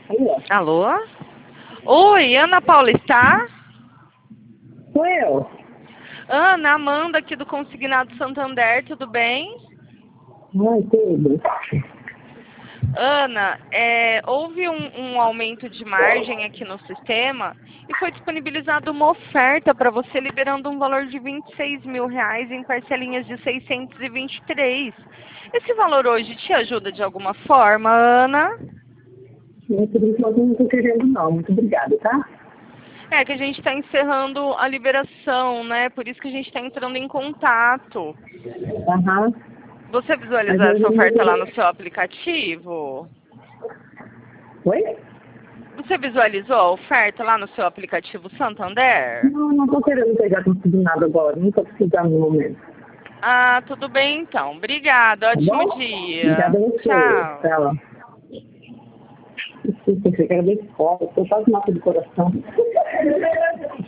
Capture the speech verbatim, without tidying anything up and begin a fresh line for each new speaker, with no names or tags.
Alô?
Alô? Oi, Ana Paula está?
Sou eu.
Ana, Amanda aqui do Consignado Santander, tudo bem?
Ai, tudo.
Ana, é, houve um, um aumento de margem aqui no sistema e foi disponibilizada uma oferta para você liberando um valor de vinte e seis mil reais em parcelinhas de seiscentos e vinte e três. Esse valor hoje te ajuda de alguma forma, Ana?
Não, por enquanto eu não estou querendo não. Muito obrigada, tá?
É que a gente está encerrando a liberação, né? Por isso que a gente está entrando em contato.
Aham.
Você
Mas
visualizou
eu
essa oferta lá no
não...
seu aplicativo?
Oi?
Você visualizou a oferta lá no seu aplicativo Santander?
Não, não estou querendo pegar conseguir nada agora. Não estou precisando no momento.
Ah, tudo bem então. Obrigada.
Tá
Ótimo
bom?
dia.
Obrigada a você.
Tchau.
Tchau. Desculpa, você quer da escola. Eu faço massa de coração.